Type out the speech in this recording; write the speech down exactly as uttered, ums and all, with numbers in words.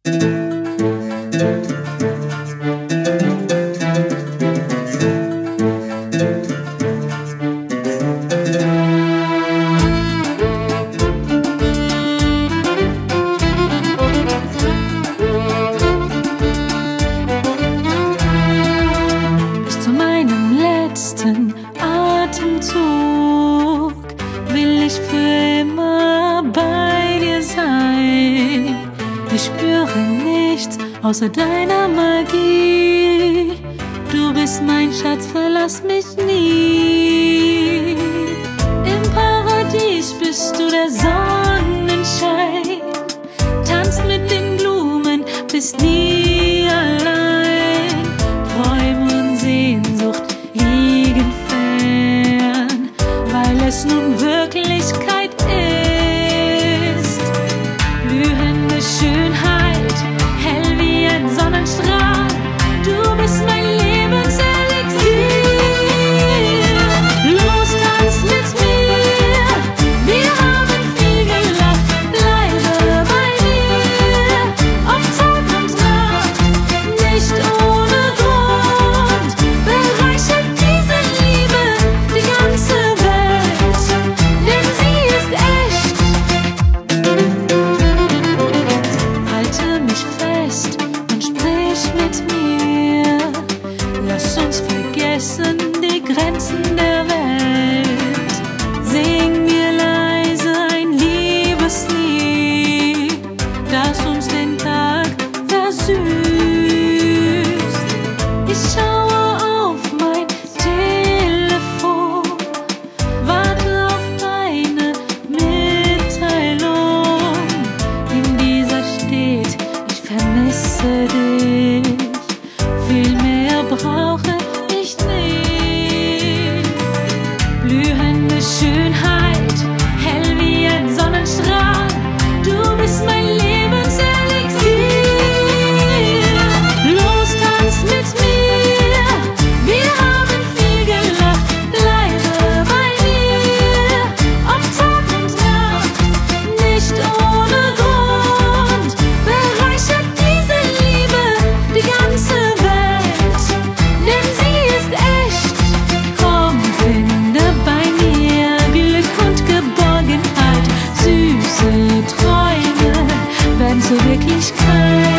Atemzug will ich für immer bei dir sein. Ich spüre nichts außer deiner Magie. Du bist mein Schatz, verlass mich nie. Im Paradies bist du der Sonnenschein. Tanzt mit den Blumen, bist nie allein. Träume und Sehnsucht liegen fern, weil es nun Wirklichkeit ist. Blühende Schönheit, hell wie ein Sonnenstrahl. Du bist mein Lebenselixier. Los, tanz mit mir. Wir haben viel gelacht. Bleibe bei mir. Ob Tag und Nacht, nicht ohne Grund. Bereichert diese Liebe die ganze Welt, denn sie ist echt. Halte mich fest und sprich mit mir. Lass uns vergessen die Grenzen der Welt. Sing mir leise ein Liebeslied, das uns den Tag versüßt. Ich schaue auf mein Telefon, warte auf deine Mitteilung. In dieser steht, ich vermisse dich. Viel mehr brauche ich nicht. Blühende Schönheit, hell wie ein Sonnenstrahl. Du bist mein Lebenselixier. Los, tanz mit mir. Wir haben viel gelacht. Bleibe bei mir. Ob Tag und Nacht, nicht ohne Grund. Bereichert diese Liebe die ganze Welt, denn sie ist echt. Komm, finde bei mir Glück und Geborgenheit. Süße Träume werden zur Wirklichkeit.